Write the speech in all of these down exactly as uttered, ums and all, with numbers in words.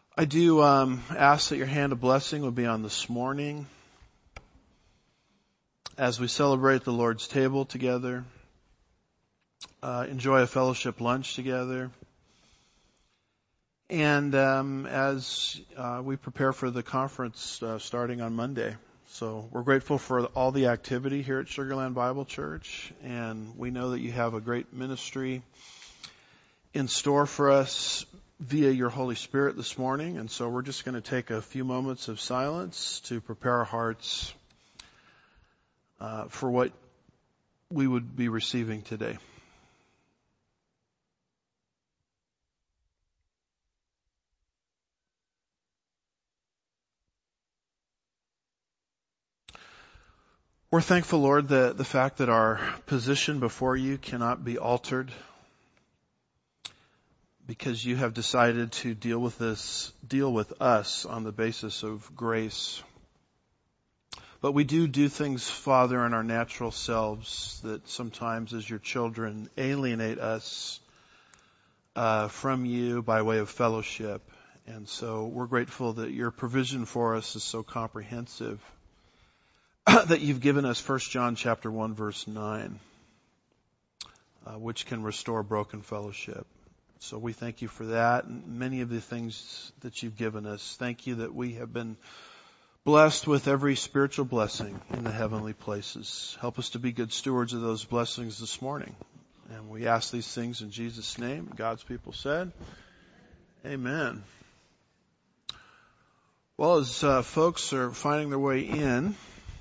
I do um, ask that your hand of blessing would be on this morning as we celebrate the Lord's table together, uh, enjoy a fellowship lunch together, and um, as uh, we prepare for the conference uh, starting on Monday. So we're grateful for all the activity here at Sugar Land Bible Church, and we know that you have a great ministry in store for us via your Holy Spirit this morning. And so we're just going to take a few moments of silence to prepare our hearts uh, for what we would be receiving today. We're thankful, Lord, that the fact that our position before you cannot be altered, because you have decided to deal with this, deal with us on the basis of grace. But we do do things, Father, in our natural selves that sometimes as your children alienate us uh, from you by way of fellowship. And so we're grateful that your provision for us is so comprehensive that you've given us First John chapter one verse nine, uh, which can restore broken fellowship. So we thank you for that and many of the things that you've given us. Thank you that we have been blessed with every spiritual blessing in the heavenly places. Help us to be good stewards of those blessings this morning. And we ask these things in Jesus' name. God's people said, amen. Well, as uh, folks are finding their way in,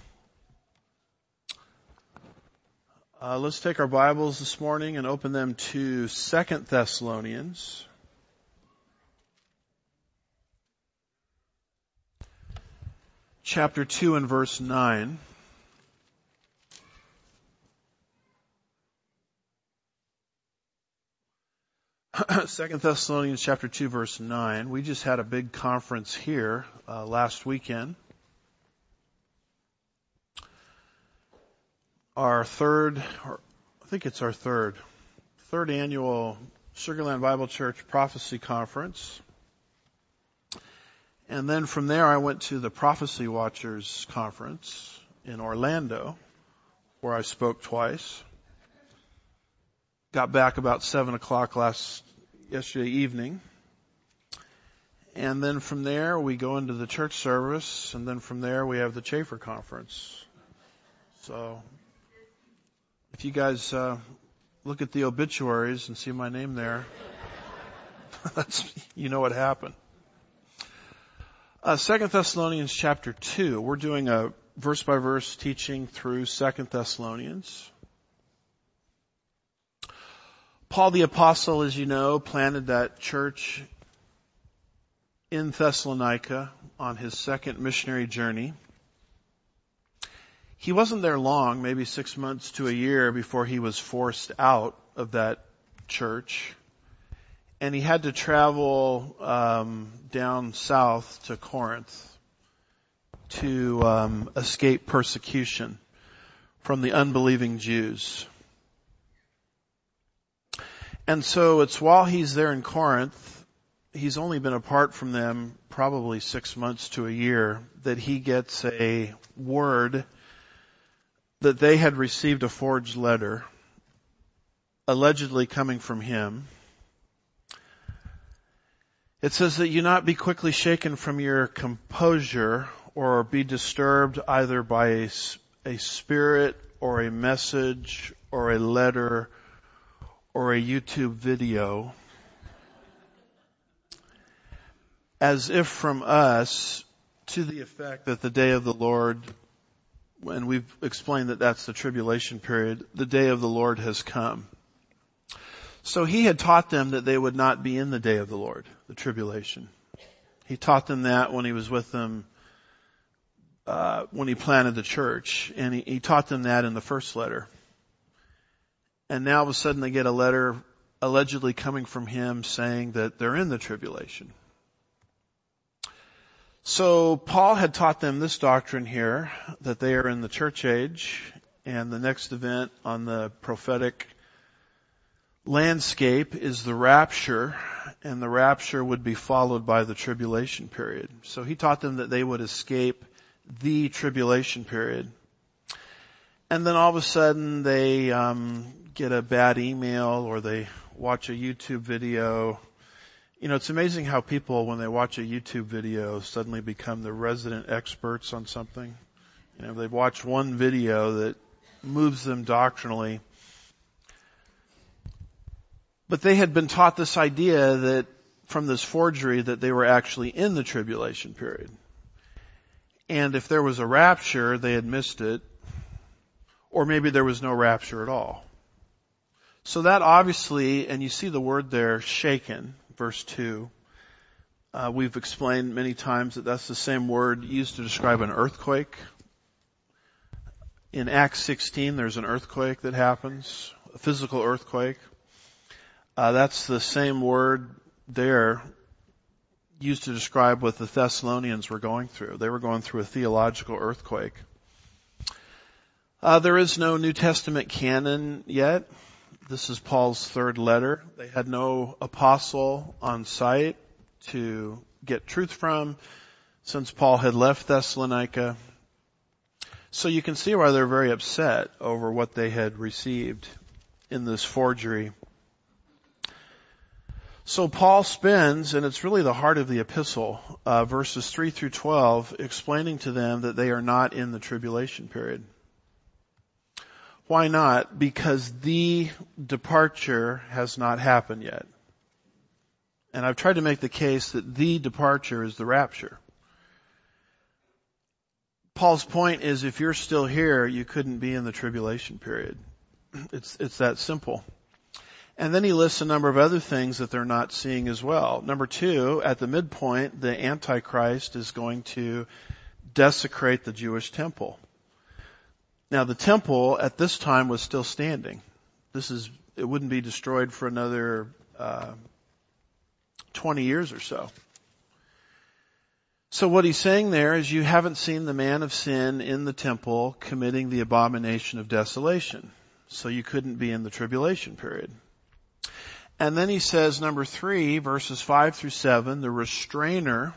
Uh, let's take our Bibles this morning and open them to Second Thessalonians. Chapter two and verse nine. Second Thessalonians chapter two verse nine. We just had a big conference here uh, last weekend. Our third, or I think it's our third, third annual Sugar Land Bible Church Prophecy Conference. And then from there I went to the Prophecy Watchers Conference in Orlando, where I spoke twice. Got back about seven o'clock last, yesterday evening. And then from there we go into the church service, and then from there we have the Chafer Conference. So if you guys uh, look at the obituaries and see my name there, that's, you know what happened. Uh, Second Thessalonians chapter two. We're doing a verse-by-verse teaching through Second Thessalonians. Paul the Apostle, as you know, planted that church in Thessalonica on his second missionary journey. He wasn't there long, maybe six months to a year before he was forced out of that church. And he had to travel um, down south to Corinth to um, escape persecution from the unbelieving Jews. And so it's while he's there in Corinth, he's only been apart from them probably six months to a year, that he gets a word that they had received a forged letter, allegedly coming from him. It says that you not be quickly shaken from your composure or be disturbed either by a, a spirit or a message or a letter or a YouTube video, as if from us, to the effect that the day of the Lord, and we've explained that that's the tribulation period, the day of the Lord has come. So he had taught them that they would not be in the day of the Lord, the tribulation. He taught them that when he was with them, uh, when he planted the church, and he, he taught them that in the first letter. And now all of a sudden they get a letter allegedly coming from him saying that they're in the tribulation. So Paul had taught them this doctrine here, that they are in the church age, and the next event on the prophetic landscape is the rapture, and the rapture would be followed by the tribulation period. So he taught them that they would escape the tribulation period. And then all of a sudden they um, get a bad email or they watch a YouTube video. You know, it's amazing how people, when they watch a YouTube video, suddenly become the resident experts on something. You know, they've watched one video that moves them doctrinally. But they had been taught this idea that from this forgery that they were actually in the tribulation period. And if there was a rapture, they had missed it. Or maybe there was no rapture at all. So that obviously, and you see the word there, shaken, verse two. Uh, we've explained many times that that's the same word used to describe an earthquake. In Acts sixteen, there's an earthquake that happens, a physical earthquake. Uh, that's the same word there used to describe what the Thessalonians were going through. They were going through a theological earthquake. Uh, there is no New Testament canon yet. This is Paul's third letter. They had no apostle on site to get truth from since Paul had left Thessalonica. So you can see why they're very upset over what they had received in this forgery. So Paul spends, and it's really the heart of the epistle, uh, verses three through twelve, explaining to them that they are not in the tribulation period. Why not? Because the departure has not happened yet. And I've tried to make the case that the departure is the rapture. Paul's point is if you're still here, you couldn't be in the tribulation period. It's, it's that simple. And then he lists a number of other things that they're not seeing as well. Number two, at the midpoint, the Antichrist is going to desecrate the Jewish temple. Now the temple at this time was still standing. This is, it wouldn't be destroyed for another uh, twenty years or so. So what he's saying there is you haven't seen the man of sin in the temple committing the abomination of desolation. So you couldn't be in the tribulation period. And then he says, number three, verses five through seven, the restrainer.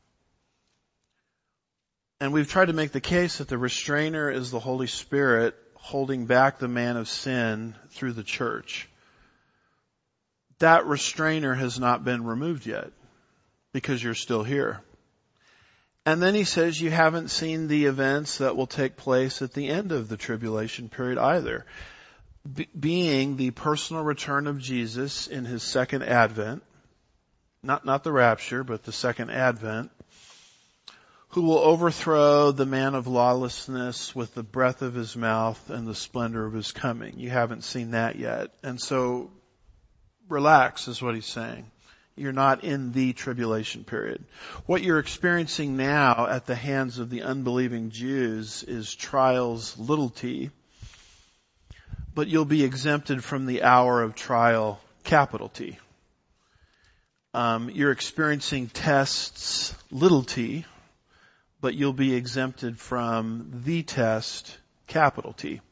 And we've tried to make the case that the restrainer is the Holy Spirit holding back the man of sin through the church. That restrainer has not been removed yet because you're still here. And then he says you haven't seen the events that will take place at the end of the tribulation period either. Be- being the personal return of Jesus in his second advent, not, not the rapture, but the second advent, who will overthrow the man of lawlessness with the breath of his mouth and the splendor of his coming. You haven't seen that yet. And so, relax is what he's saying. You're not in the tribulation period. What you're experiencing now at the hands of the unbelieving Jews is trials, little t, but you'll be exempted from the hour of trial, capital T. Um, you're experiencing tests, little t, but you'll be exempted from the test, capital T.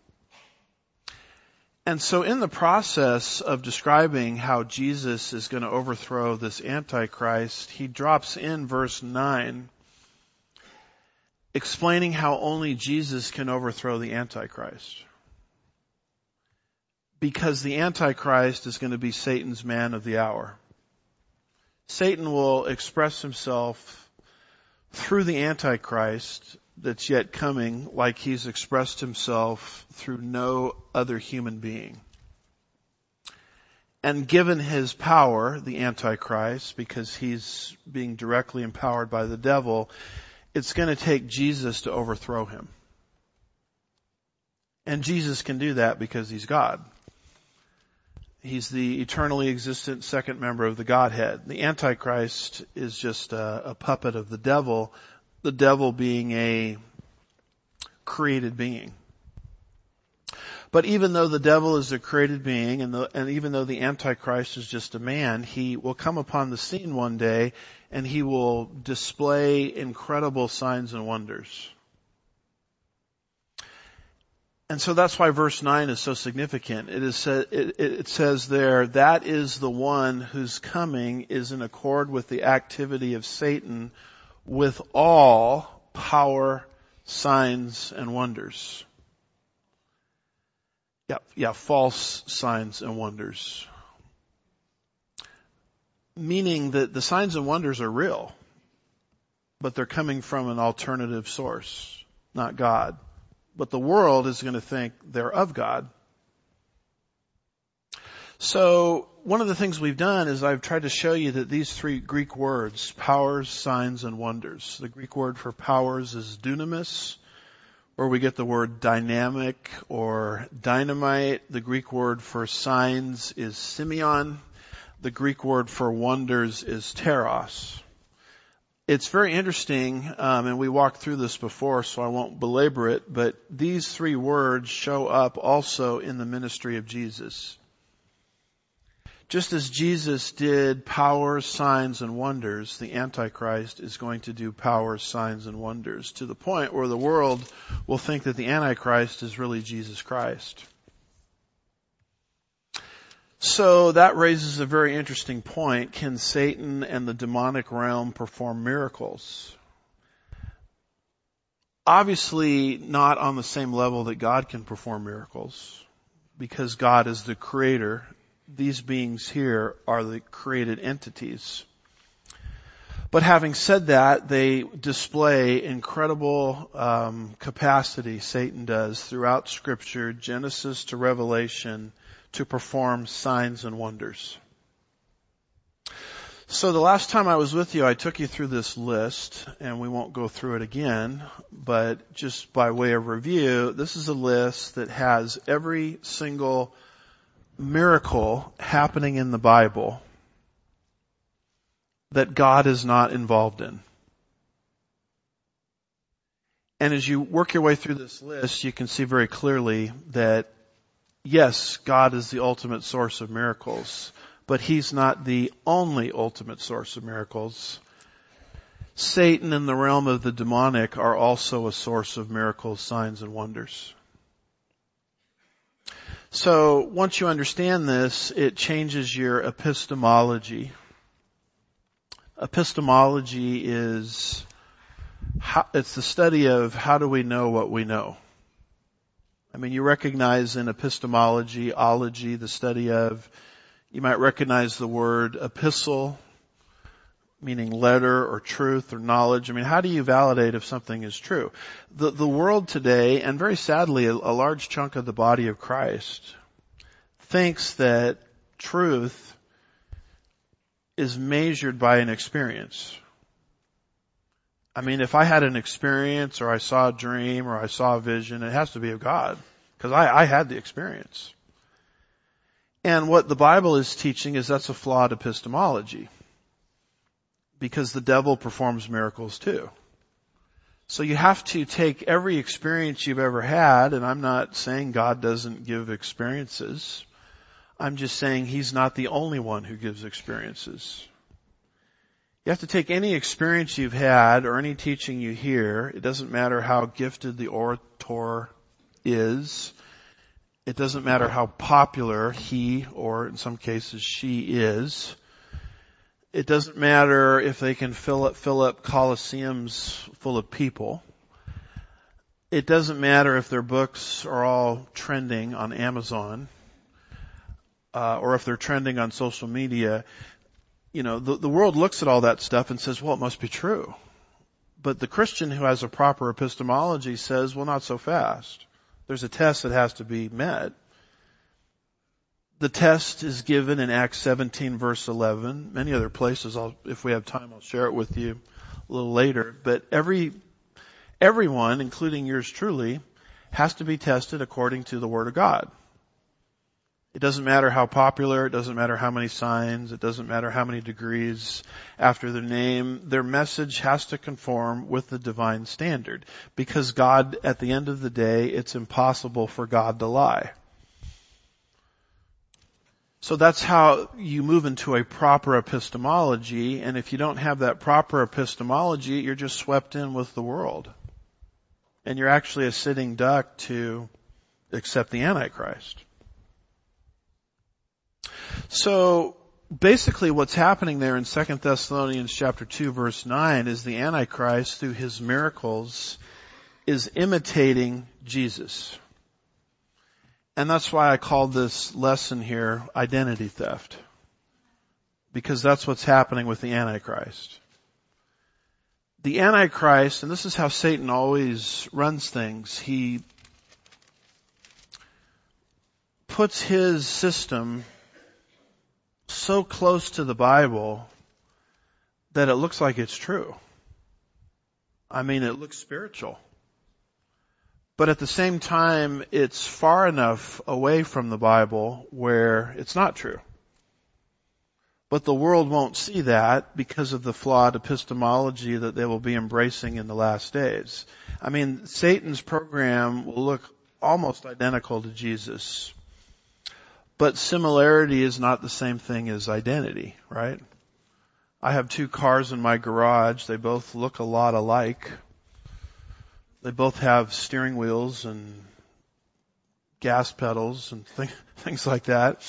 And so in the process of describing how Jesus is going to overthrow this Antichrist, he drops in verse nine, explaining how only Jesus can overthrow the Antichrist. Because the Antichrist is going to be Satan's man of the hour. Satan will express himself through the Antichrist that's yet coming like he's expressed himself through no other human being. And given his power, the Antichrist, because he's being directly empowered by the devil, it's going to take Jesus to overthrow him. And Jesus can do that because he's God. He's the eternally existent second member of the Godhead. The Antichrist is just a, a puppet of the devil, the devil being a created being. But even though the devil is a created being, and, the, and even though the Antichrist is just a man, he will come upon the scene one day and he will display incredible signs and wonders. And so that's why verse nine is so significant. It is it, it says there, that is the one whose coming is in accord with the activity of Satan with all power, signs, and wonders. Yeah, yeah, false signs and wonders. Meaning that the signs and wonders are real, but they're coming from an alternative source, not God. But the world is going to think they're of God. So one of the things we've done is I've tried to show you that these three Greek words, powers, signs, and wonders. The Greek word for powers is dunamis, where we get the word dynamic or dynamite. The Greek word for signs is simeon. The Greek word for wonders is teros. It's very interesting, um, and we walked through this before, so I won't belabor it, but these three words show up also in the ministry of Jesus. Just as Jesus did powers, signs, and wonders, the Antichrist is going to do powers, signs, and wonders, to the point where the world will think that the Antichrist is really Jesus Christ. So that raises a very interesting point. Can Satan and the demonic realm perform miracles? Obviously not on the same level that God can perform miracles, because God is the creator. These beings here are the created entities. But having said that, they display incredible um, capacity, Satan does, throughout Scripture, Genesis to Revelation, to perform signs and wonders. So the last time I was with you, I took you through this list, and we won't go through it again, but just by way of review, this is a list that has every single miracle happening in the Bible that God is not involved in. And as you work your way through this list, you can see very clearly that yes, God is the ultimate source of miracles, but He's not the only ultimate source of miracles. Satan and the realm of the demonic are also a source of miracles, signs, and wonders. So once you understand this, it changes your epistemology. Epistemology is, how, it's the study of how do we know what we know. I mean, you recognize in epistemology, ology, the study of, you might recognize the word epistle, meaning letter or truth or knowledge. I mean, how do you validate if something is true? The, the world today, and very sadly, a, a large chunk of the body of Christ, thinks that truth is measured by an experience. I mean, if I had an experience or I saw a dream or I saw a vision, it has to be of God, because I, I had the experience. And what the Bible is teaching is that's a flawed epistemology, because the devil performs miracles too. So you have to take every experience you've ever had, and I'm not saying God doesn't give experiences. I'm just saying He's not the only one who gives experiences. You have to take any experience you've had or any teaching you hear. It doesn't matter how gifted the orator is. It doesn't matter how popular he, or in some cases she, is. It doesn't matter if they can fill up, fill up coliseums full of people. It doesn't matter if their books are all trending on Amazon, uh, or if they're trending on social media. You know, the, the world looks at all that stuff and says, well, it must be true. But the Christian who has a proper epistemology says, well, not so fast. There's a test that has to be met. The test is given in Acts seventeen verse eleven. Many other places, I'll, if we have time, I'll share it with you a little later. But every, everyone, including yours truly, has to be tested according to the Word of God. It doesn't matter how popular, it doesn't matter how many signs, it doesn't matter how many degrees after their name. Their message has to conform with the divine standard, because God, at the end of the day, it's impossible for God to lie. So that's how you move into a proper epistemology, and if you don't have that proper epistemology, you're just swept in with the world. And you're actually a sitting duck to except the Antichrist. So basically what's happening there in Second Thessalonians chapter two verse nine is the Antichrist through his miracles is imitating Jesus. And that's why I called this lesson here identity theft. Because that's what's happening with the Antichrist. The Antichrist, and this is how Satan always runs things, he puts his system so close to the Bible that it looks like it's true. I mean, it looks spiritual. But at the same time, it's far enough away from the Bible where it's not true. But the world won't see that because of the flawed epistemology that they will be embracing in the last days. I mean, Satan's program will look almost identical to Jesus. But similarity is not the same thing as identity, right? I have two cars in my garage. They both look a lot alike. They both have steering wheels and gas pedals and th- things like that.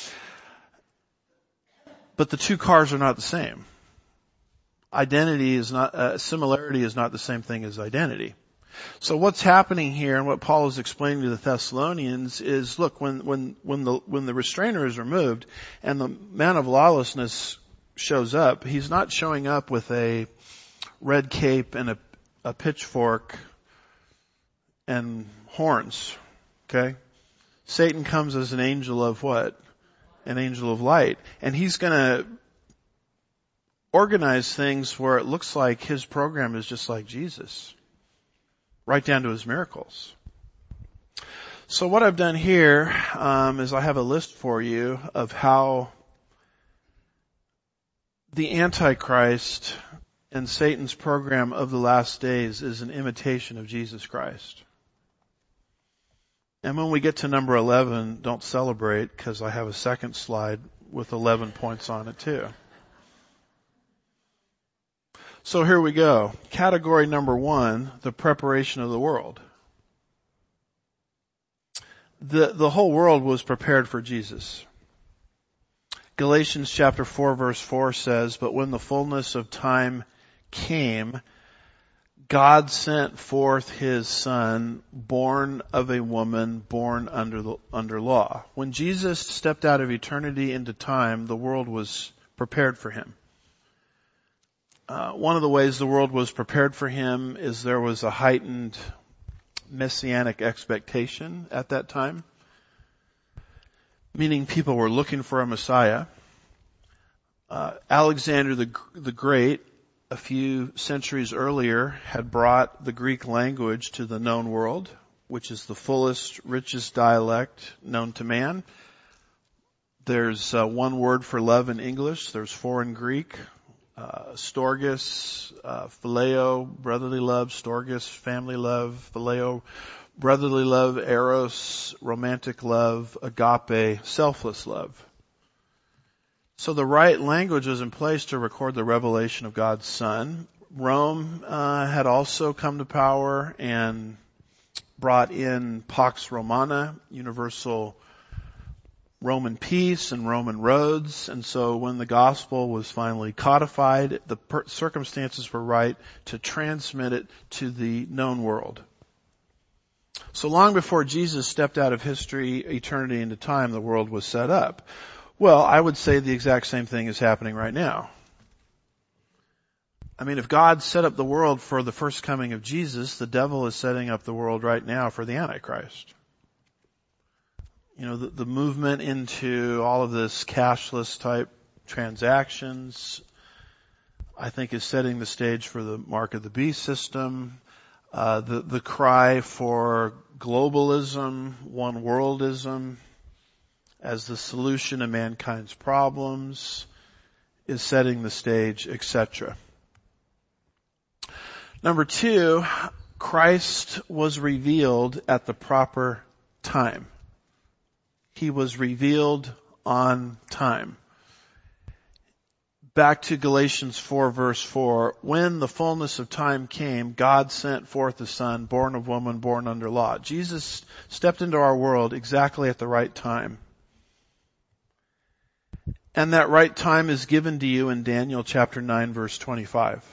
But the two cars are not the same. Identity is not, uh, similarity is not the same thing as identity. So what's happening here and what Paul is explaining to the Thessalonians is, look, when, when, when the, when the restrainer is removed and the man of lawlessness shows up, he's not showing up with a red cape and a, a pitchfork and horns. Okay? Satan comes as an angel of what? An angel of light. And he's gonna organize things where it looks like his program is just like Jesus. Right down to his miracles. So what I've done here um, is I have a list for you of how the Antichrist and Satan's program of the last days is an imitation of Jesus Christ. And when we get to number eleven, don't celebrate because I have a second slide with eleven points on it too. So here we go. Category number one, the preparation of the world. The, the whole world was prepared for Jesus. Galatians chapter four verse four says, but when the fullness of time came, God sent forth his son, born of a woman, born under the, under law. When Jesus stepped out of eternity into time, the world was prepared for him. Uh, one of the ways the world was prepared for him is there was a heightened messianic expectation at that time, meaning people were looking for a Messiah. Uh, Alexander the, the Great, a few centuries earlier, had brought the Greek language to the known world, which is the fullest, richest dialect known to man. There's uh, one word for love in English. There's four in Greek. Uh, storgis, uh, phileo, brotherly love, storgis, family love, phileo, brotherly love, eros, romantic love, agape, selfless love. So the right language was in place to record the revelation of God's Son. Rome uh, had also come to power and brought in Pax Romana, universal Roman peace and Roman roads. And so when the gospel was finally codified, the per- circumstances were right to transmit it to the known world. So long before Jesus stepped out of history, eternity into time, the world was set up. Well, I would say the exact same thing is happening right now. I mean, if God set up the world for the first coming of Jesus, the devil is setting up the world right now for the Antichrist. You know, the, the movement into all of this cashless type transactions, I think, is setting the stage for the mark of the beast system. Uh, the, the cry for globalism, one worldism as the solution to mankind's problems is setting the stage, et cetera. Number two, Christ was revealed at the proper time. He was revealed on time. back to Galatians four verse four, when the fullness of time came, God sent forth the Son, born of woman, born under law. Jesus stepped into our world exactly at the right time. And that right time is given to you in Daniel chapter nine verse twenty-five.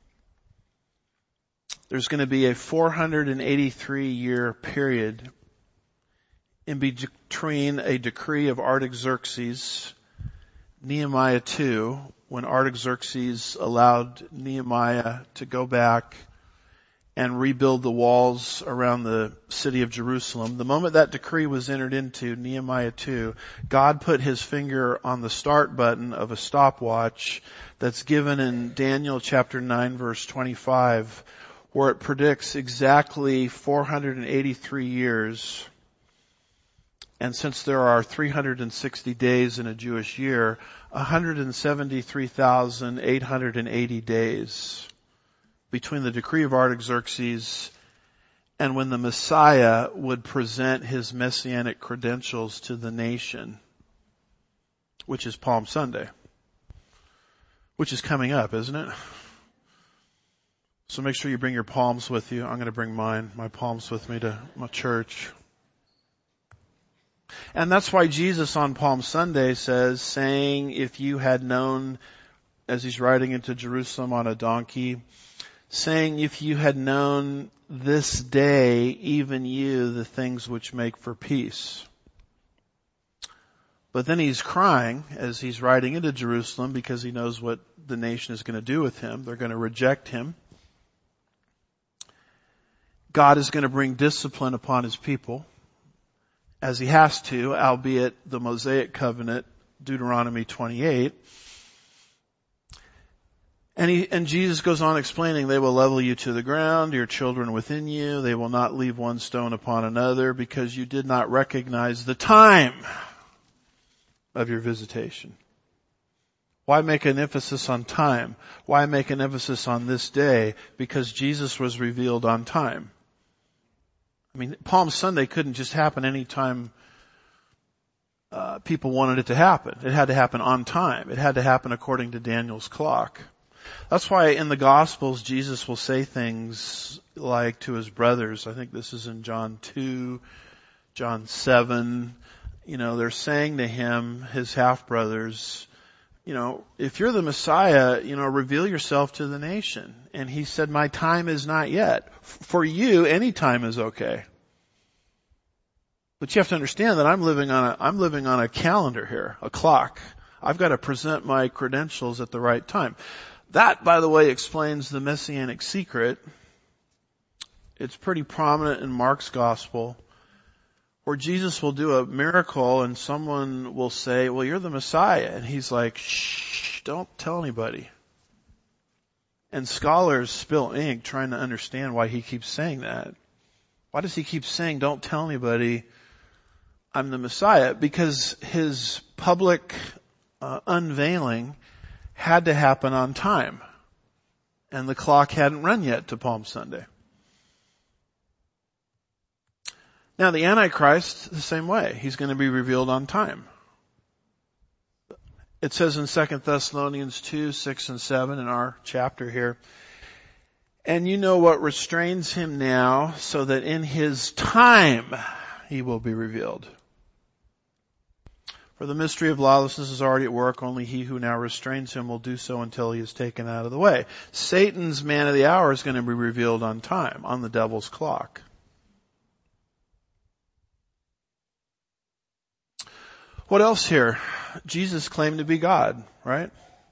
There's going to be a four hundred eighty-three year period in between a decree of Artaxerxes, Nehemiah two, when Artaxerxes allowed Nehemiah to go back and rebuild the walls around the city of Jerusalem. The moment that decree was entered into, Nehemiah two, God put his finger on the start button of a stopwatch that's given in Daniel chapter nine verse twenty-five, where it predicts exactly four hundred eighty-three years. And since there are three hundred sixty days in a Jewish year, one hundred seventy-three thousand eight hundred eighty days between the decree of Artaxerxes and when the Messiah would present his messianic credentials to the nation, which is Palm Sunday, which is coming up, isn't it? So make sure you bring your palms with you. I'm going to bring mine, my palms with me to my church. And that's why Jesus on Palm Sunday says, saying, if you had known, as he's riding into Jerusalem on a donkey, saying, if you had known this day, even you, the things which make for peace. But then he's crying as he's riding into Jerusalem because he knows what the nation is going to do with him. They're going to reject him. God is going to bring discipline upon his people, as he has to, albeit the Mosaic covenant, Deuteronomy twenty-eight. And he, and Jesus goes on explaining, they will level you to the ground, your children within you, they will not leave one stone upon another, because you did not recognize the time of your visitation. Why make an emphasis on time? Why make an emphasis on this day? Because Jesus was revealed on time. I mean, Palm Sunday couldn't just happen any time uh, people wanted it to happen. It had to happen on time. It had to happen according to Daniel's clock. That's why in the Gospels, Jesus will say things like to his brothers, I think this is in John two, John seven, you know, they're saying to him, his half-brothers, you know, if you're the Messiah, you know, reveal yourself to the nation. And he said, my time is not yet. For you, any time is okay. But you have to understand that I'm living on a, I'm living on a calendar here, a clock. I've got to present my credentials at the right time. That, by the way, explains the messianic secret. It's pretty prominent in Mark's gospel, where Jesus will do a miracle and someone will say, well, you're the Messiah. And he's like, shh, don't tell anybody. And scholars spill ink trying to understand why he keeps saying that. Why does he keep saying, don't tell anybody I'm the Messiah? Because his public uh, unveiling had to happen on time. And the clock hadn't run yet to Palm Sunday. Now the Antichrist, the same way. He's going to be revealed on time. It says in Second Thessalonians two, six and seven in our chapter here, and you know what restrains him now, so that in his time he will be revealed. For the mystery of lawlessness is already at work, only he who now restrains him will do so until he is taken out of the way. Satan's man of the hour is going to be revealed on time, on the devil's clock. What else here? Jesus claimed to be God, right?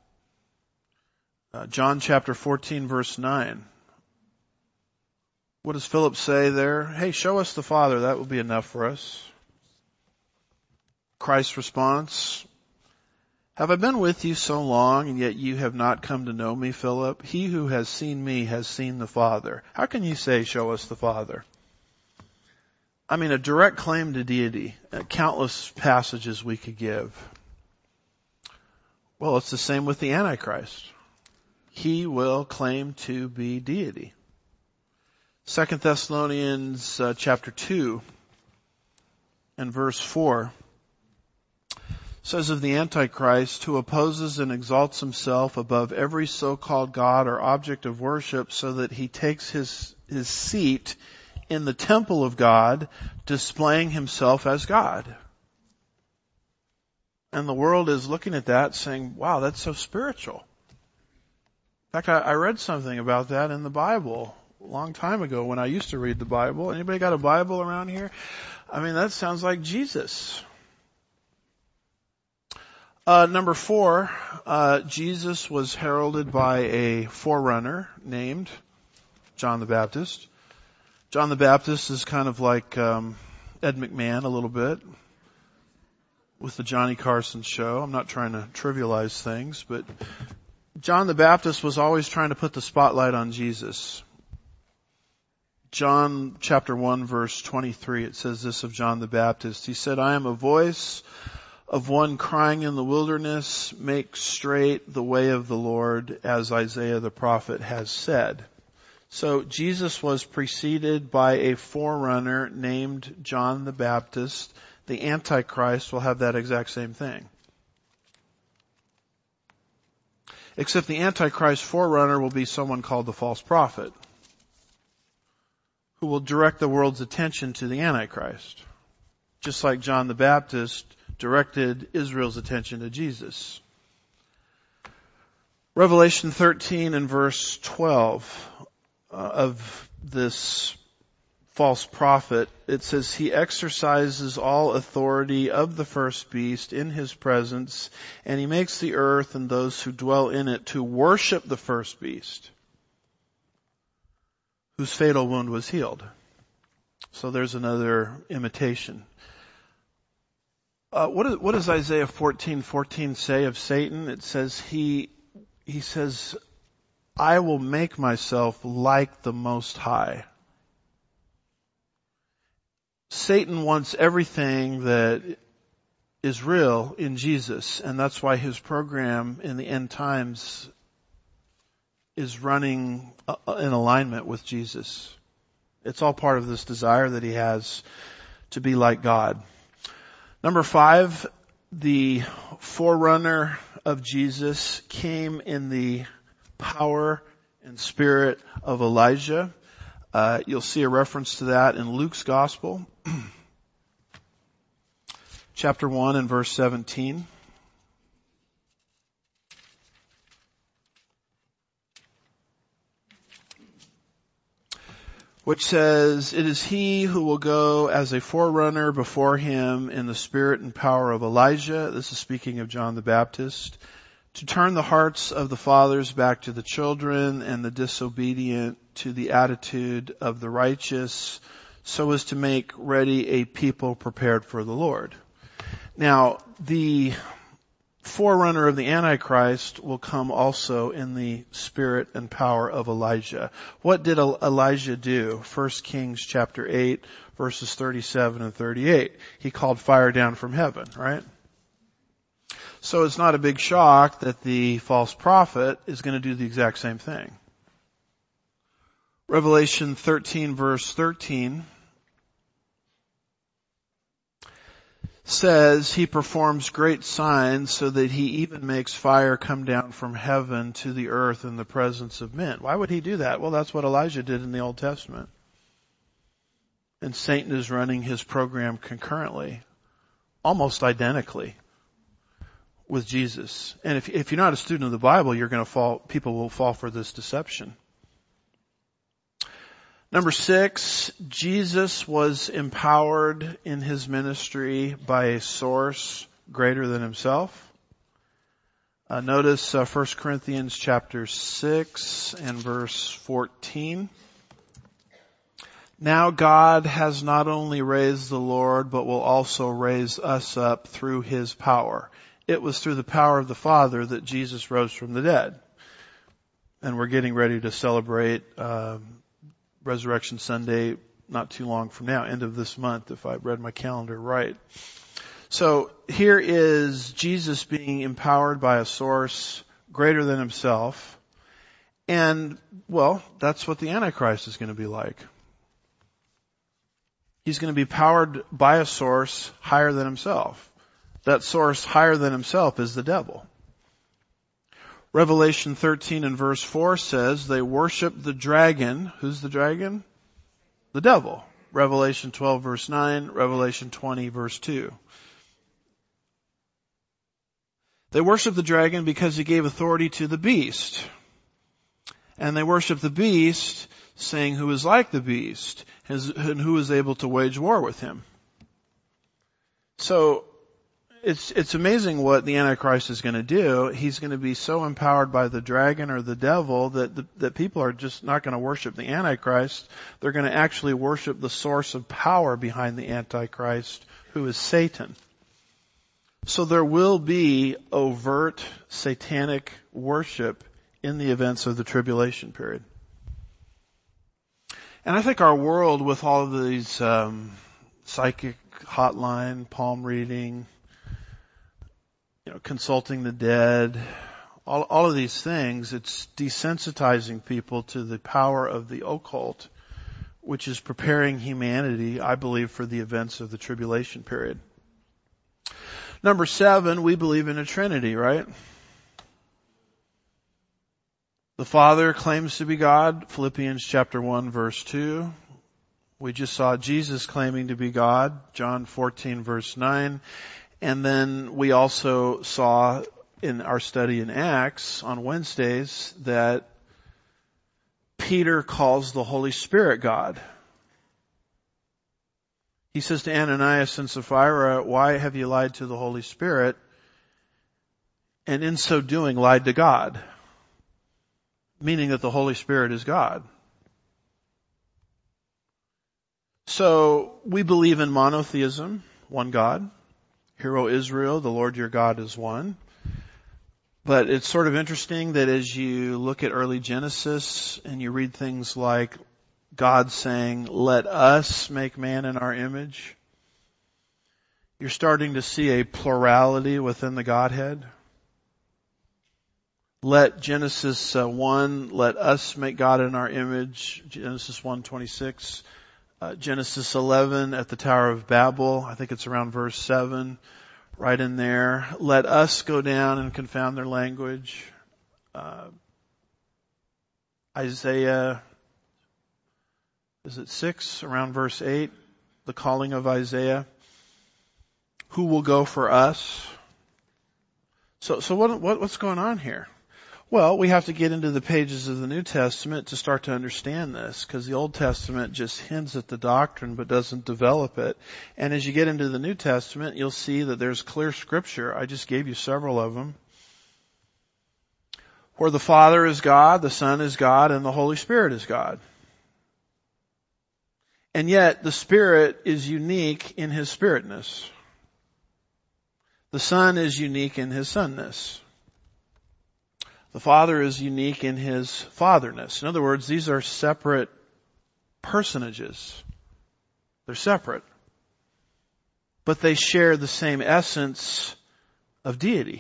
Uh, John chapter fourteen verse nine. What does Philip say there? Hey, show us the Father. That will be enough for us. Christ's response, have I been with you so long and yet you have not come to know me, Philip? He who has seen me has seen the Father. How can you say, show us the Father? I mean, a direct claim to deity. Uh, countless passages we could give. Well, it's the same with the Antichrist. He will claim to be deity. Second Thessalonians uh, chapter two and verse four says of the Antichrist, who opposes and exalts himself above every so-called God or object of worship, so that he takes his, his seat in the temple of God, displaying himself as God. And the world is looking at that saying, wow, that's so spiritual. In fact, I, I read something about that in the Bible a long time ago when I used to read the Bible. Anybody got a Bible around here? I mean, that sounds like Jesus. Uh, number four, uh, Jesus was heralded by a forerunner named John the Baptist. John the Baptist is kind of like um, Ed McMahon a little bit with the Johnny Carson show. I'm not trying to trivialize things, but John the Baptist was always trying to put the spotlight on Jesus. John chapter one verse twenty-three, it says this of John the Baptist. He said, I am a voice of one crying in the wilderness, make straight the way of the Lord, as Isaiah the prophet has said. So Jesus was preceded by a forerunner named John the Baptist. The Antichrist will have that exact same thing. Except the Antichrist forerunner will be someone called the false prophet, who will direct the world's attention to the Antichrist, just like John the Baptist directed Israel's attention to Jesus. Revelation thirteen and verse twelve uh, of this false prophet, it says, he exercises all authority of the first beast in his presence, and he makes the earth and those who dwell in it to worship the first beast, whose fatal wound was healed. So there's another imitation. Uh, what, is, what does Isaiah fourteen fourteen say of Satan? It says he, he says, I will make myself like the Most High. Satan wants everything that is real in Jesus, and that's why his program in the end times is running in alignment with Jesus. It's all part of this desire that he has to be like God. Number five, the forerunner of Jesus came in the power and spirit of Elijah. Uh, you'll see a reference to that in Luke's Gospel, chapter one and verse seventeen. Which says, it is he who will go as a forerunner before him in the spirit and power of Elijah. This is speaking of John the Baptist. To turn the hearts of the fathers back to the children and the disobedient to the attitude of the righteous, so as to make ready a people prepared for the Lord. Now, the forerunner of the Antichrist will come also in the spirit and power of Elijah. What did Elijah do? First Kings chapter eight, verses thirty-seven and thirty-eight. He called fire down from heaven, right? So it's not a big shock that the false prophet is going to do the exact same thing. Revelation thirteen verse thirteen says he performs great signs so that he even makes fire come down from heaven to the earth in the presence of men. Why would he do that? Well, that's what Elijah did in the Old Testament. And Satan is running his program concurrently, almost identically with Jesus. And if, if you're not a student of the Bible, you're going to fall, people will fall for this deception. Number six, Jesus was empowered in his ministry by a source greater than himself. Uh, notice uh, First Corinthians chapter six and verse fourteen. Now God has not only raised the Lord, but will also raise us up through his power. It was through the power of the Father that Jesus rose from the dead. And we're getting ready to celebrate um, Resurrection Sunday not too long from now, end of this month, if I read my calendar right. So here is Jesus being empowered by a source greater than himself. And, well, that's what the Antichrist is going to be like. He's going to be powered by a source higher than himself. That source higher than himself is the devil. Revelation thirteen and verse four says they worship the dragon. Who's the dragon? The devil. Revelation twelve verse nine, Revelation twenty verse two. They worship the dragon because he gave authority to the beast. And they worship the beast, saying who is like the beast, and who is able to wage war with him. So, it's, it's amazing what the Antichrist is going to do. He's going to be so empowered by the dragon or the devil that, the, that people are just not going to worship the Antichrist. They're going to actually worship the source of power behind the Antichrist, who is Satan. So there will be overt satanic worship in the events of the tribulation period. And I think our world, with all of these um, psychic hotline, palm reading, you know, consulting the dead, all, all of these things, it's desensitizing people to the power of the occult, which is preparing humanity, I believe, for the events of the tribulation period. Number seven, we believe in a Trinity, right? The Father claims to be God, Philippians chapter one verse two. We just saw Jesus claiming to be God, John fourteen verse nine. And then we also saw in our study in Acts on Wednesdays that Peter calls the Holy Spirit God. He says to Ananias and Sapphira, why have you lied to the Holy Spirit? And in so doing lied to God. Meaning that the Holy Spirit is God. So we believe in monotheism, one God. Hear, O Israel, the Lord your God is one. But it's sort of interesting that as you look at early Genesis and you read things like God saying, let us make man in our image, you're starting to see a plurality within the Godhead. Let Genesis uh, one, let us make God in our image, Genesis one twenty-six. Uh, Genesis eleven at the Tower of Babel, I think it's around verse seven, right in there. Let us go down and confound their language. Uh, Isaiah, is it six, around verse eight, the calling of Isaiah. Who will go for us? So, so what, what what's going on here? Well, we have to get into the pages of the New Testament to start to understand this, because the Old Testament just hints at the doctrine but doesn't develop it. And as you get into the New Testament, you'll see that there's clear scripture. I just gave you several of them, where the Father is God, the Son is God, and the Holy Spirit is God. And yet, the Spirit is unique in His Spiritness. The Son is unique in His Sonness. The Father is unique in His fatherness. In other words, these are separate personages. They're separate. But they share the same essence of deity,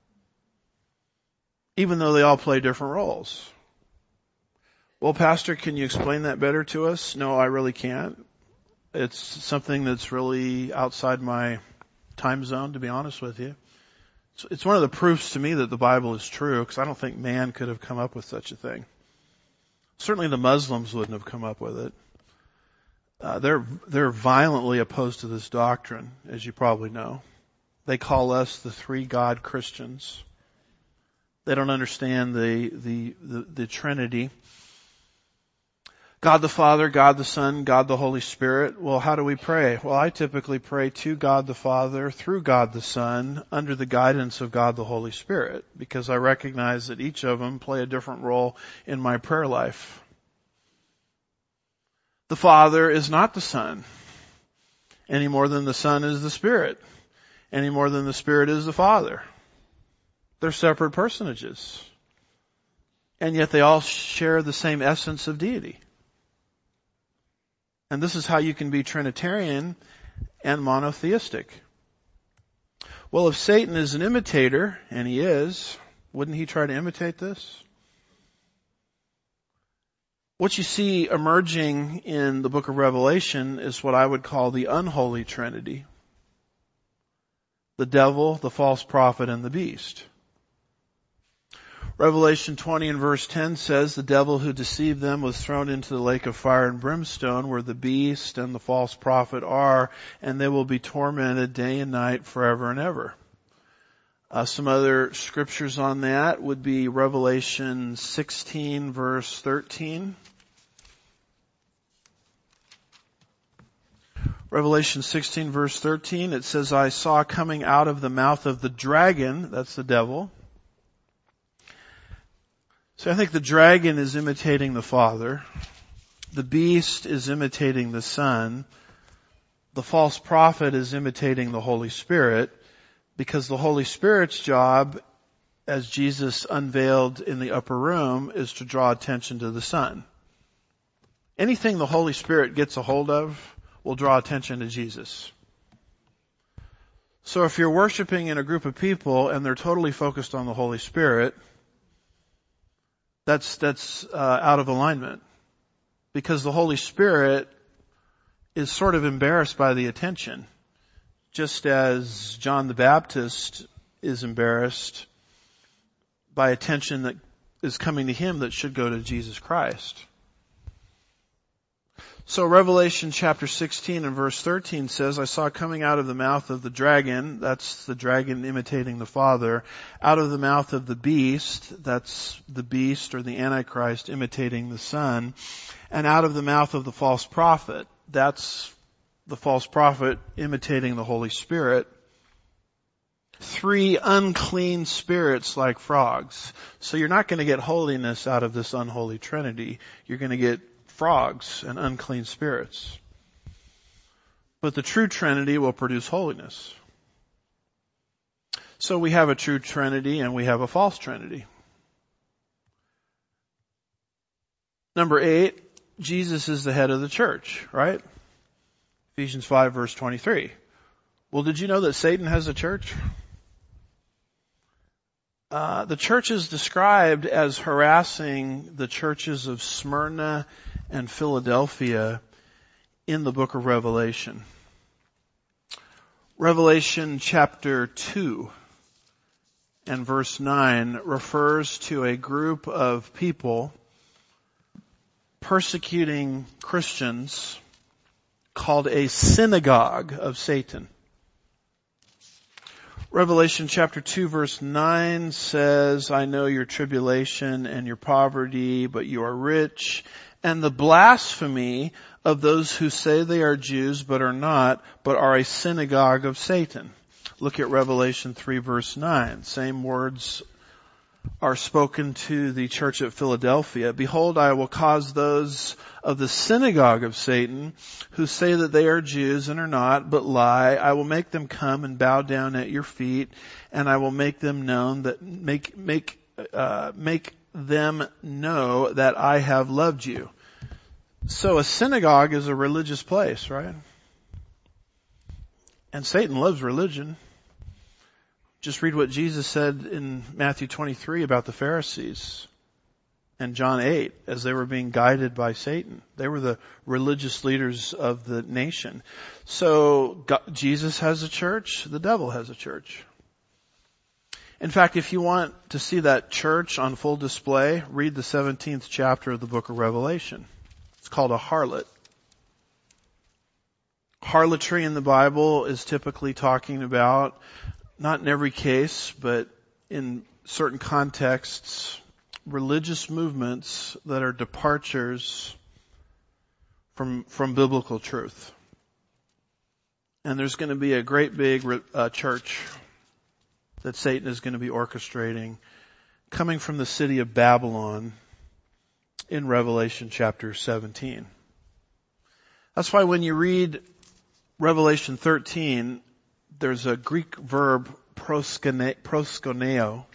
even though they all play different roles. Well, Pastor, can you explain that better to us? No, I really can't. It's something that's really outside my time zone, to be honest with you. It's one of the proofs to me that the Bible is true, because I don't think man could have come up with such a thing. Certainly the Muslims wouldn't have come up with it. Uh, they're, they're violently opposed to this doctrine, as you probably know. They call us the three God Christians. They don't understand the, the, the, the Trinity. God the Father, God the Son, God the Holy Spirit. Well, how do we pray? Well, I typically pray to God the Father, through God the Son, under the guidance of God the Holy Spirit, because I recognize that each of them play a different role in my prayer life. The Father is not the Son, any more than the Son is the Spirit, any more than the Spirit is the Father. They're separate personages. And yet they all share the same essence of deity. And this is how you can be Trinitarian and monotheistic. Well, if Satan is an imitator, and he is, wouldn't he try to imitate this? What you see emerging in the book of Revelation is what I would call the unholy Trinity. the devil, the false prophet, and the beast. Revelation twenty and verse ten says, the devil who deceived them was thrown into the lake of fire and brimstone where the beast and the false prophet are, and they will be tormented day and night forever and ever. Uh, some other scriptures on that would be Revelation sixteen verse thirteen. Revelation sixteen verse thirteen, it says, I saw coming out of the mouth of the dragon, that's the devil. So I think the dragon is imitating the Father. The beast is imitating the Son. The false prophet is imitating the Holy Spirit, because the Holy Spirit's job, as Jesus unveiled in the upper room, is to draw attention to the Son. Anything the Holy Spirit gets a hold of will draw attention to Jesus. So if you're worshiping in a group of people and they're totally focused on the Holy Spirit, That's, that's, uh, out of alignment. Because the Holy Spirit is sort of embarrassed by the attention. Just as John the Baptist is embarrassed by attention that is coming to him that should go to Jesus Christ. So Revelation chapter sixteen and verse thirteen says, I saw coming out of the mouth of the dragon, that's the dragon imitating the Father, out of the mouth of the beast, that's the beast or the Antichrist imitating the Son, and out of the mouth of the false prophet, that's the false prophet imitating the Holy Spirit. Three unclean spirits like frogs. So you're not going to get holiness out of this unholy Trinity. You're going to get frogs and unclean spirits. But the true Trinity will produce holiness. So we have a true Trinity and we have a false Trinity. Number eight, Jesus is the head of the church, right? Ephesians five verse twenty-three. Well, did you know that Satan has a church? Uh, the church is described as harassing the churches of Smyrna and Philadelphia in the book of Revelation. Revelation chapter two and verse nine refers to a group of people persecuting Christians called a synagogue of Satan. Revelation chapter two verse nine says, I know your tribulation and your poverty, but you are rich, and the blasphemy of those who say they are Jews but are not, but are a synagogue of Satan. Look at Revelation three verse nine. Same words are spoken to the church at Philadelphia. Behold, I will cause those of the synagogue of Satan who say that they are Jews and are not, but lie. I will make them come and bow down at your feet, and I will make them known that make make uh, make them know that I have loved you. So a synagogue is a religious place, right? And Satan loves religion. Just read what Jesus said in Matthew twenty-three about the Pharisees and John eight as they were being guided by Satan. They were the religious leaders of the nation. So God, Jesus has a church, the devil has a church. In fact, if you want to see that church on full display, read the seventeenth chapter of the book of Revelation. It's called a harlot. Harlotry in the Bible is typically talking about, not in every case, but in certain contexts, religious movements that are departures from from biblical truth. And there's going to be a great big uh, church that Satan is going to be orchestrating coming from the city of Babylon in Revelation chapter seventeen. That's why when you read Revelation thirteen, there's a Greek verb, proskuneo.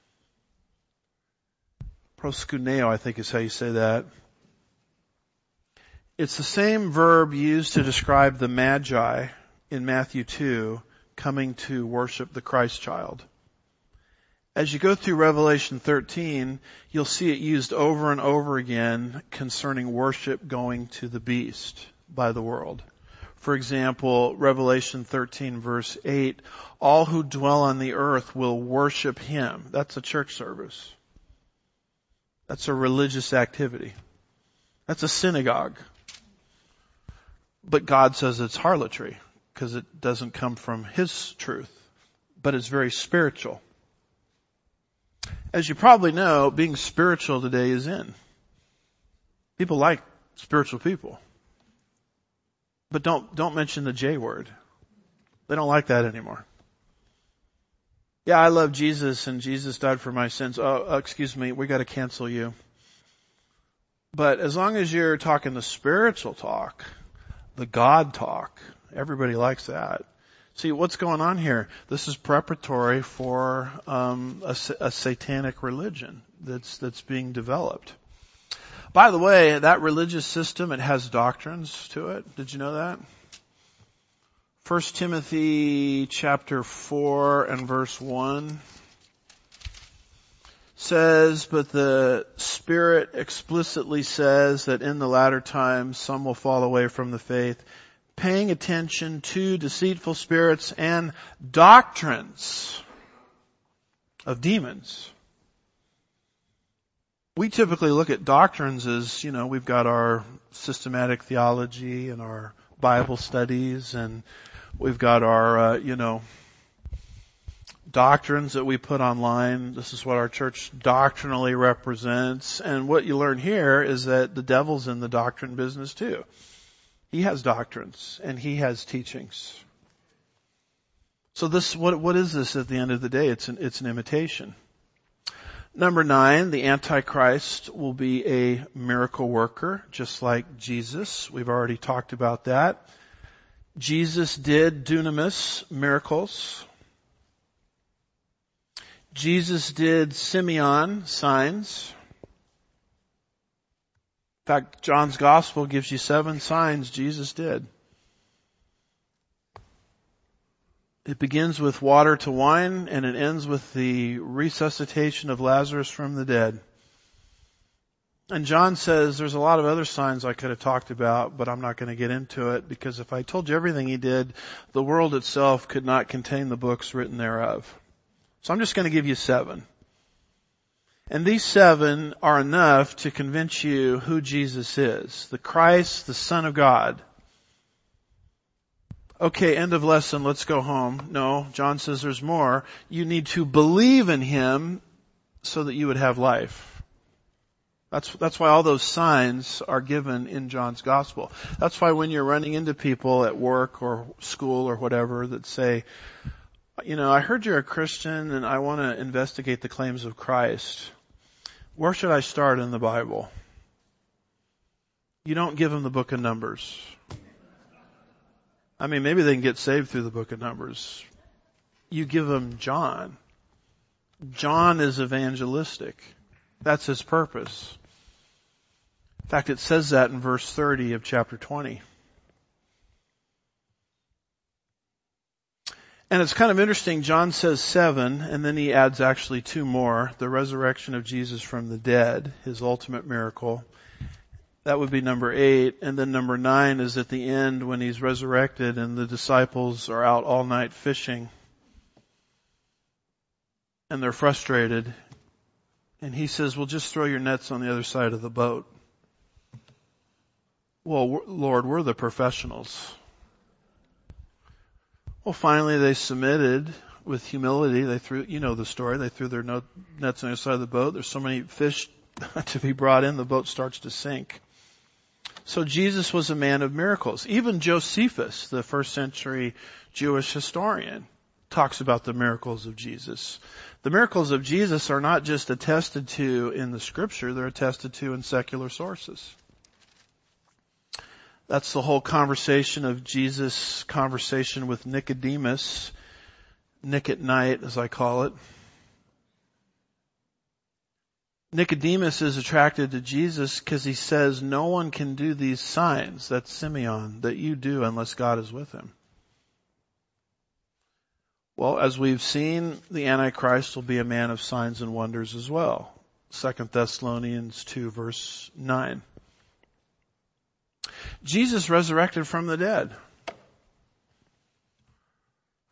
Proskuneo, I think is how you say that. It's the same verb used to describe the Magi in Matthew two coming to worship the Christ child. As you go through Revelation thirteen, you'll see it used over and over again concerning worship going to the beast by the world. For example, Revelation thirteen verse eight, all who dwell on the earth will worship him. That's a church service. That's a religious activity. That's a synagogue. But God says it's harlotry because it doesn't come from his truth, but it's very spiritual. As you probably know, being spiritual today is in. People like spiritual people. But don't, don't mention the J word. They don't like that anymore. Yeah, I love Jesus and Jesus died for my sins. Oh, uh, excuse me, we gotta cancel you. But as long as you're talking the spiritual talk, the God talk, everybody likes that. See, what's going on here? This is preparatory for um, a, a satanic religion that's that's being developed. By the way, that religious system, it has doctrines to it. Did you know that? First Timothy chapter four and verse one says, but the Spirit explicitly says that in the latter times some will fall away from the faith, paying attention to deceitful spirits and doctrines of demons. We typically look at doctrines as, you know, we've got our systematic theology and our Bible studies and we've got our, uh, you know, doctrines that we put online. This is what our church doctrinally represents. And what you learn here is that the devil's in the doctrine business too. He has doctrines and he has teachings. So this, what, what is this at the end of the day? It's an, it's an imitation. Number nine, the Antichrist will be a miracle worker, just like Jesus. We've already talked about that. Jesus did dunamis, miracles. Jesus did Simeon, signs. In fact, John's Gospel gives you seven signs Jesus did. It begins with water to wine and it ends with the resuscitation of Lazarus from the dead. And John says there's a lot of other signs I could have talked about, but I'm not going to get into it because if I told you everything he did, the world itself could not contain the books written thereof. So I'm just going to give you seven. And these seven are enough to convince you who Jesus is. The Christ, the Son of God. Okay, end of lesson, let's go home. No, John says there's more. You need to believe in him so that you would have life. That's, that's why all those signs are given in John's Gospel. That's why when you're running into people at work or school or whatever that say, you know, I heard you're a Christian and I want to investigate the claims of Christ. Where should I start in the Bible? You don't give them the book of Numbers. I mean, maybe they can get saved through the book of Numbers. You give them John. John is evangelistic. That's his purpose. In fact, it says that in verse thirty of chapter twenty. And it's kind of interesting. John says seven, and then he adds actually two more. The resurrection of Jesus from the dead, his ultimate miracle. That would be number eight. And then number nine is at the end when he's resurrected and the disciples are out all night fishing. And they're frustrated. And he says, well, just throw your nets on the other side of the boat. Well, Lord, we're the professionals. Well, finally they submitted with humility. They threw, you know the story, they threw their nets on the other side of the boat. There's so many fish to be brought in, the boat starts to sink. So Jesus was a man of miracles. Even Josephus, the first century Jewish historian, talks about the miracles of Jesus. The miracles of Jesus are not just attested to in the scripture, they're attested to in secular sources. That's the whole conversation of Jesus' conversation with Nicodemus, Nick at night as I call it. Nicodemus is attracted to Jesus because he says no one can do these signs, that's Simeon, that you do unless God is with him. Well, as we've seen, the Antichrist will be a man of signs and wonders as well. Second Thessalonians two verse nine. Jesus resurrected from the dead.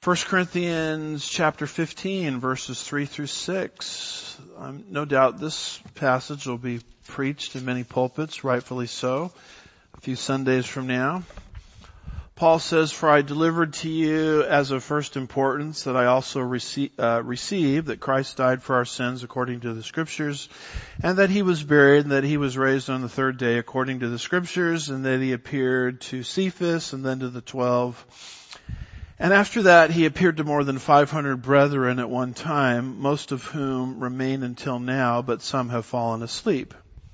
First Corinthians chapter fifteen, verses three through six. Um, no doubt this passage will be preached in many pulpits, rightfully so, a few Sundays from now. Paul says, "For I delivered to you as of first importance that I also rece- uh, received that Christ died for our sins according to the Scriptures, and that He was buried, and that He was raised on the third day according to the Scriptures, and that He appeared to Cephas and then to the twelve. And after that He appeared to more than five hundred brethren at one time, most of whom remain until now, but some have fallen asleep.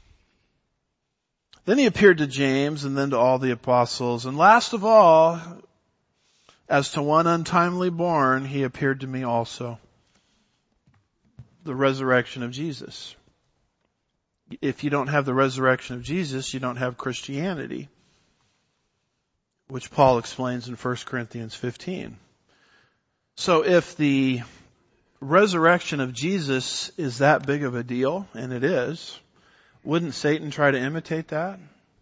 Then He appeared to James and then to all the apostles. And last of all, as to one untimely born, He appeared to me also." The resurrection of Jesus. If you don't have the resurrection of Jesus, you don't have Christianity, which Paul explains in First Corinthians fifteen. So if the resurrection of Jesus is that big of a deal, and it is, wouldn't Satan try to imitate that?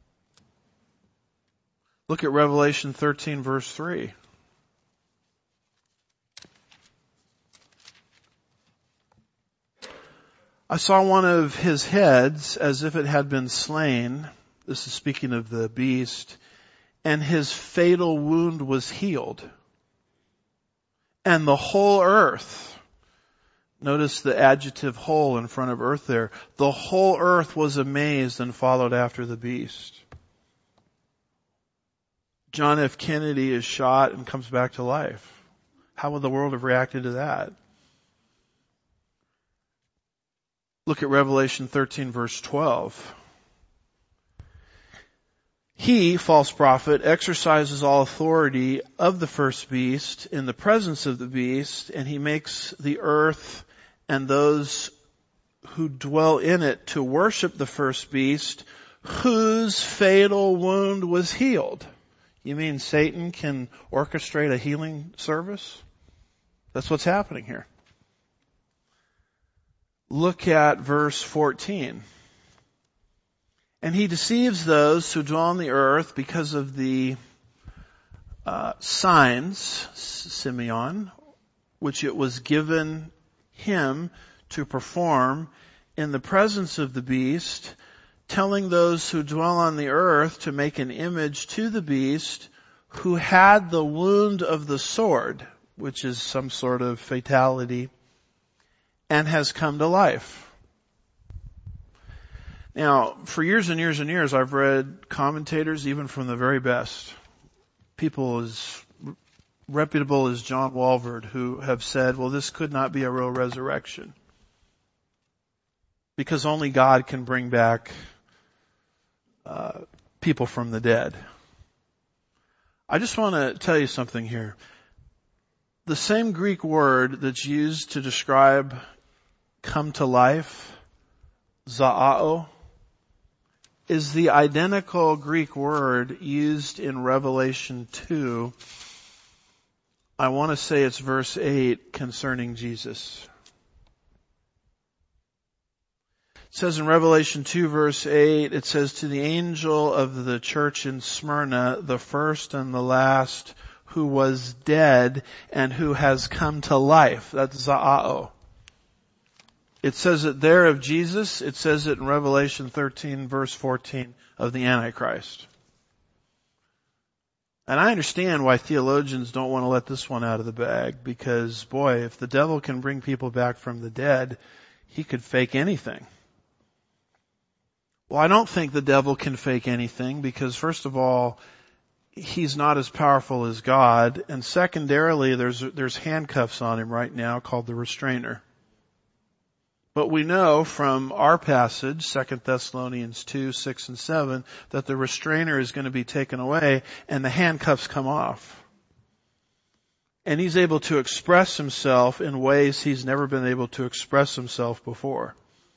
Look at Revelation thirteen, verse three. "I saw one of his heads as if it had been slain." This is speaking of the beast. "And his fatal wound was healed. And the whole earth," notice the adjective whole in front of earth there, "the whole earth was amazed and followed after the beast." John F. Kennedy is shot and comes back to life. How would the world have reacted to that? Look at Revelation thirteen, verse twelve. "He," false prophet, "exercises all authority of the first beast in the presence of the beast, and he makes the earth and those who dwell in it to worship the first beast, whose fatal wound was healed." You mean Satan can orchestrate a healing service? That's what's happening here. Look at verse fourteen. "And he deceives those who dwell on the earth because of the uh, signs," Simeon, "which it was given him to perform in the presence of the beast, telling those who dwell on the earth to make an image to the beast who had the wound of the sword," which is some sort of fatality, "and has come to life." Now, for years and years and years, I've read commentators, even from the very best, people as reputable as John Walvoord, who have said, well, this could not be a real resurrection, because only God can bring back uh, people from the dead. I just want to tell you something here. The same Greek word that's used to describe come to life, za'ao, is the identical Greek word used in Revelation two. I want to say it's verse eight concerning Jesus. It says in Revelation two, verse eight, it says, "To the angel of the church in Smyrna, the first and the last, who was dead and who has come to life." That's za'ao. It says it there of Jesus. It says it in Revelation thirteen, verse fourteen, of the Antichrist. And I understand why theologians don't want to let this one out of the bag, because, boy, if the devil can bring people back from the dead, he could fake anything. Well, I don't think the devil can fake anything, because first of all, he's not as powerful as God, and secondarily, there's there's handcuffs on him right now called the restrainer. But we know from our passage, Second Thessalonians two, six and seven, that the restrainer is going to be taken away and the handcuffs come off. And he's able to express himself in ways he's never been able to express himself before.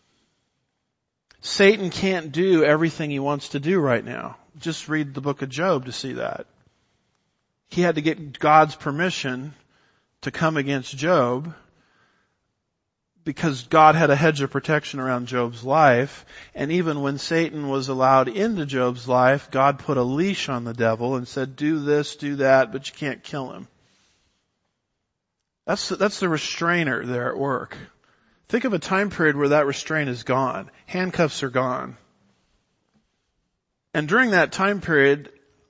Satan can't do everything he wants to do right now. Just read the book of Job to see that. He had to get God's permission to come against Job, because God had a hedge of protection around Job's life. And even when Satan was allowed into Job's life, God put a leash on the devil and said, do this, do that, but you can't kill him. That's, that's the restrainer there at work. Think of a time period where that restraint is gone. Handcuffs are gone. And during that time period,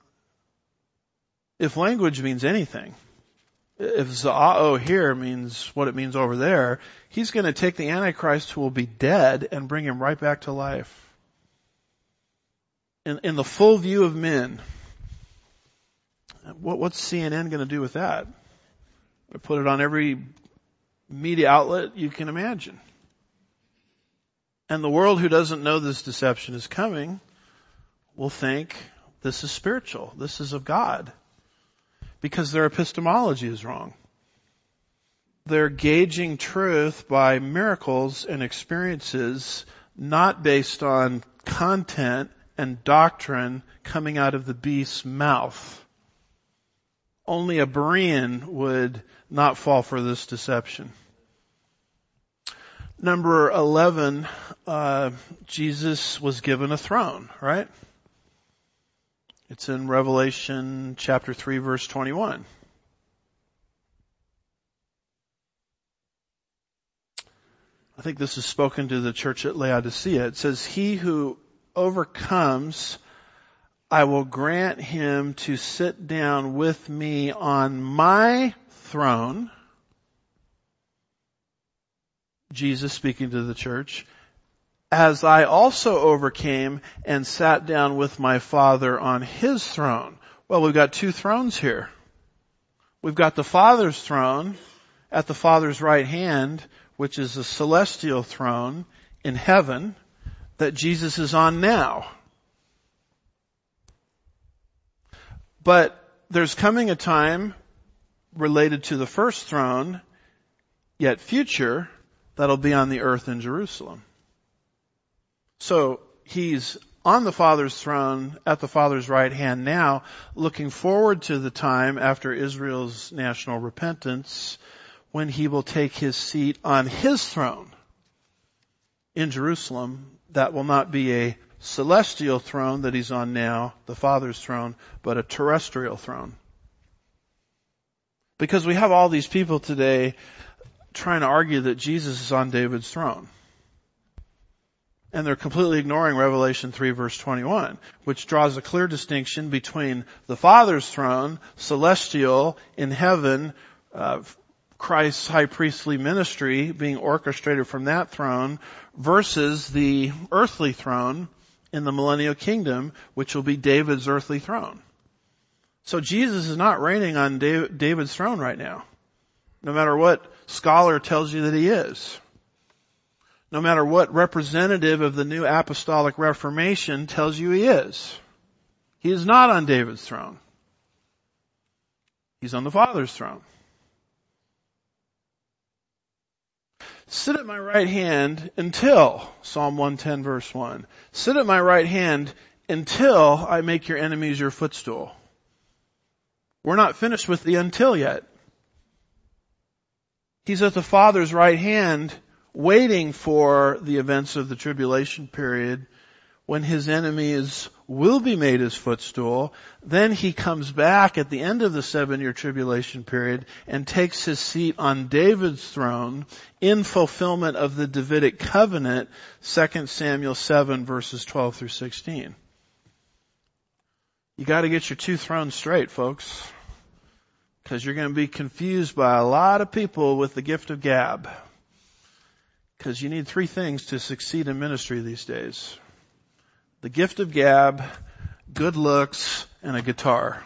if language means anything, if za'o here means what it means over there, he's going to take the Antichrist who will be dead and bring him right back to life. In, in the full view of men. What, what's C N N going to do with that? Put it on every media outlet you can imagine. And the world who doesn't know this deception is coming will think this is spiritual. This is of God. Because their epistemology is wrong. They're gauging truth by miracles and experiences not based on content and doctrine coming out of the beast's mouth. Only a Berean would not fall for this deception. Number eleven, uh, Jesus was given a throne, right? It's in Revelation chapter three, verse twenty-one. I think this is spoken to the church at Laodicea. It says, he who overcomes, I will grant him to sit down with me on my throne. Jesus speaking to the church. As I also overcame and sat down with my Father on his throne. Well, we've got two thrones here. We've got the Father's throne at the Father's right hand, which is a celestial throne in heaven that Jesus is on now. But there's coming a time related to the first throne, yet future, that'll be on the earth in Jerusalem. So he's on the Father's throne at the Father's right hand now, looking forward to the time after Israel's national repentance when he will take his seat on his throne in Jerusalem. That will not be a celestial throne that he's on now, the Father's throne, but a terrestrial throne. Because we have all these people today trying to argue that Jesus is on David's throne. And they're completely ignoring Revelation three verse twenty-one, which draws a clear distinction between the Father's throne, celestial, in heaven, uh, Christ's high priestly ministry being orchestrated from that throne, versus the earthly throne in the millennial kingdom, which will be David's earthly throne. So Jesus is not reigning on David's throne right now. No matter what scholar tells you that he is. No matter what representative of the new apostolic reformation tells you he is. He is not on David's throne. He's on the Father's throne. Sit at my right hand until, Psalm one ten verse one, sit at my right hand until I make your enemies your footstool. We're not finished with the until yet. He's at the Father's right hand waiting for the events of the tribulation period when his enemies will be made his footstool. Then he comes back at the end of the seven-year tribulation period and takes his seat on David's throne in fulfillment of the Davidic covenant, Second Samuel seven verses twelve through sixteen. You gotta get your two thrones straight, folks. Because you're going to be confused by a lot of people with the gift of gab. Because you need three things to succeed in ministry these days. The gift of gab, good looks, and a guitar.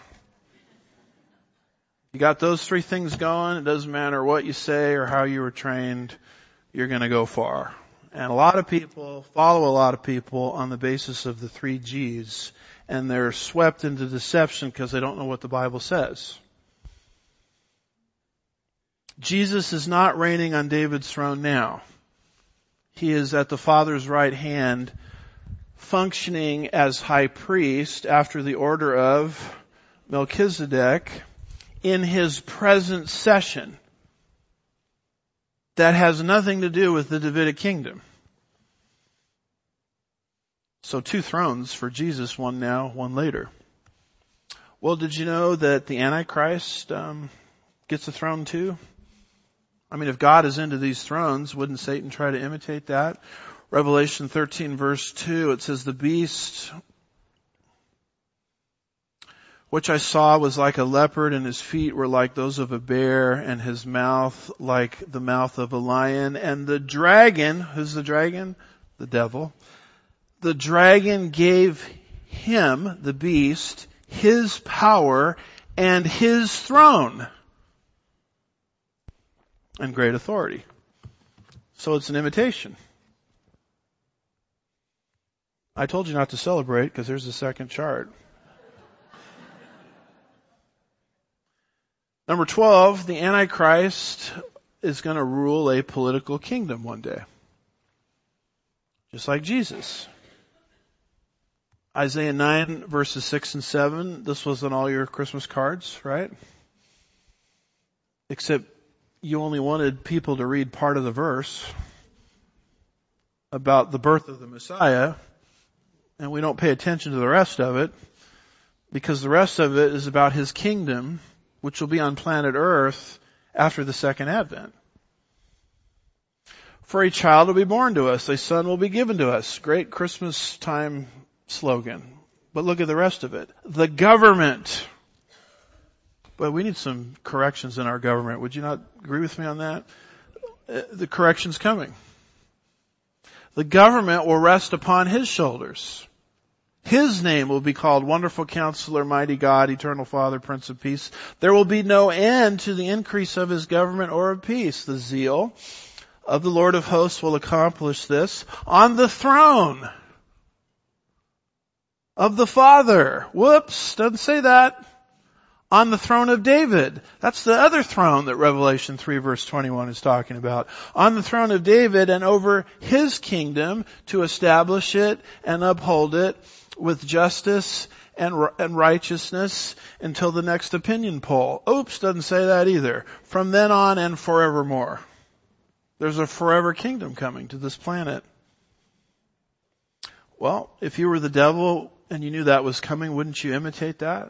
You got those three things going, it doesn't matter what you say or how you were trained, you're going to go far. And a lot of people follow a lot of people on the basis of the three G's, and they're swept into deception because they don't know what the Bible says. Jesus is not reigning on David's throne now. He is at the Father's right hand, functioning as high priest after the order of Melchizedek in his present session. That has nothing to do with the Davidic kingdom. So two thrones for Jesus, one now, one later. Well, did you know that the Antichrist um, gets a throne too? I mean, if God is into these thrones, wouldn't Satan try to imitate that? Revelation thirteen verse two, it says, the beast which I saw was like a leopard, and his feet were like those of a bear, and his mouth like the mouth of a lion. And the dragon, who's the dragon? The devil. The dragon gave him, the beast, his power and his throne and great authority. So it's an imitation. I told you not to celebrate because there's the second chart. Number twelve, the Antichrist is going to rule a political kingdom one day. Just like Jesus. Isaiah nine verses six and seven. This was on all your Christmas cards, right? Except you only wanted people to read part of the verse about the birth of the Messiah, and we don't pay attention to the rest of it because the rest of it is about his kingdom, which will be on planet Earth after the second advent. For a child will be born to us, a son will be given to us. Great Christmas time slogan. But look at the rest of it. The government. But we need some corrections in our government. Would you not agree with me on that? The correction's coming. The government will rest upon his shoulders. His name will be called Wonderful Counselor, Mighty God, Eternal Father, Prince of Peace. There will be no end to the increase of his government or of peace. The zeal of the Lord of hosts will accomplish this on the throne of the Father. Whoops, doesn't say that. On the throne of David. That's the other throne that Revelation three verse twenty-one is talking about. On the throne of David and over his kingdom to establish it and uphold it with justice and, and righteousness until the next opinion poll. Oops, doesn't say that either. From then on and forevermore. There's a forever kingdom coming to this planet. Well, if you were the devil and you knew that was coming, wouldn't you imitate that?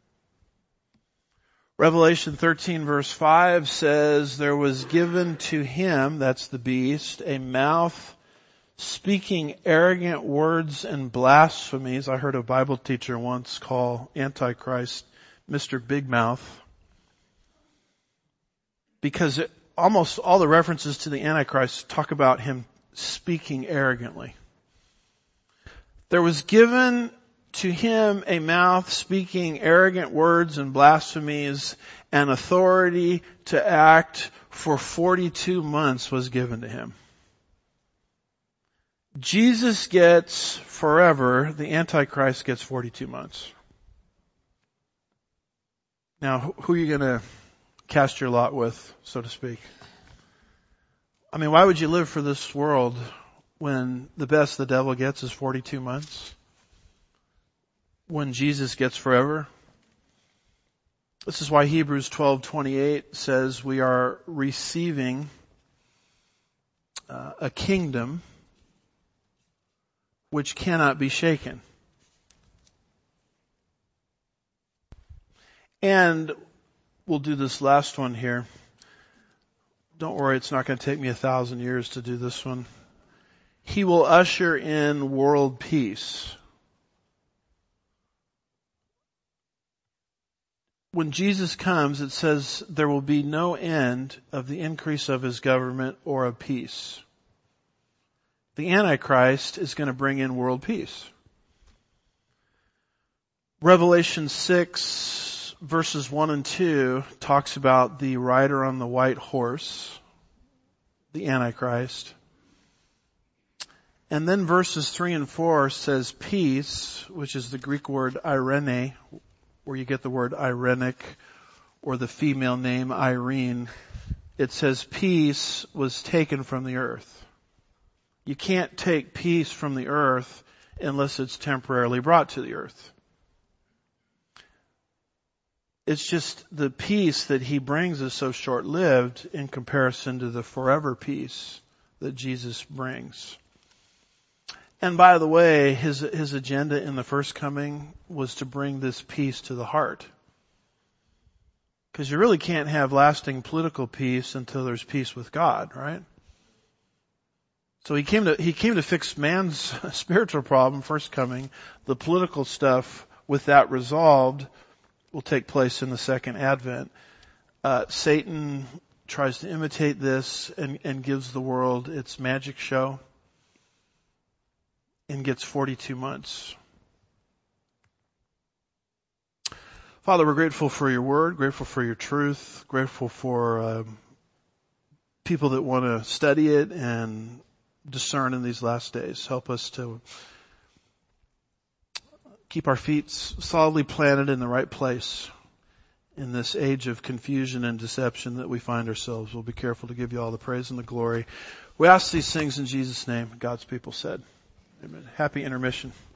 Revelation thirteen verse five says, there was given to him, that's the beast, a mouth speaking arrogant words and blasphemies. I heard a Bible teacher once call Antichrist Mister Big Mouth. Because it, almost all the references to the Antichrist talk about him speaking arrogantly. There was given to him a mouth speaking arrogant words and blasphemies, and authority to act for forty-two months was given to him. Jesus gets forever, the Antichrist gets forty-two months. Now, who are you going to cast your lot with, so to speak? I mean, why would you live for this world when the best the devil gets is forty-two months? When Jesus gets forever? This is why Hebrews twelve twenty-eight says we are receiving uh, a kingdom which cannot be shaken. And we'll do this last one here. Don't worry, it's not going to take me a thousand years to do this one. He will usher in world peace. When Jesus comes, it says there will be no end of the increase of his government or of peace. The Antichrist is going to bring in world peace. Revelation six verses one and two talks about the rider on the white horse, the Antichrist. And then verses three and four says peace, which is the Greek word irene, where you get the word irenic, or the female name Irene. It says peace was taken from the earth. You can't take peace from the earth unless it's temporarily brought to the earth. It's just the peace that he brings is so short-lived in comparison to the forever peace that Jesus brings. And by the way, his, his agenda in the first coming was to bring this peace to the heart. Because you really can't have lasting political peace until there's peace with God, right? So he came to, he came to fix man's spiritual problem, first coming. The political stuff, with that resolved, will take place in the second advent. Uh, Satan tries to imitate this and, and gives the world its magic show and gets forty-two months. Father, we're grateful for your word, grateful for your truth, grateful for uh, people that want to study it and discern in these last days. Help us to keep our feet solidly planted in the right place in this age of confusion and deception that we find ourselves. We'll be careful to give you all the praise and the glory. We ask these things in Jesus' name. God's people said, amen. Happy intermission.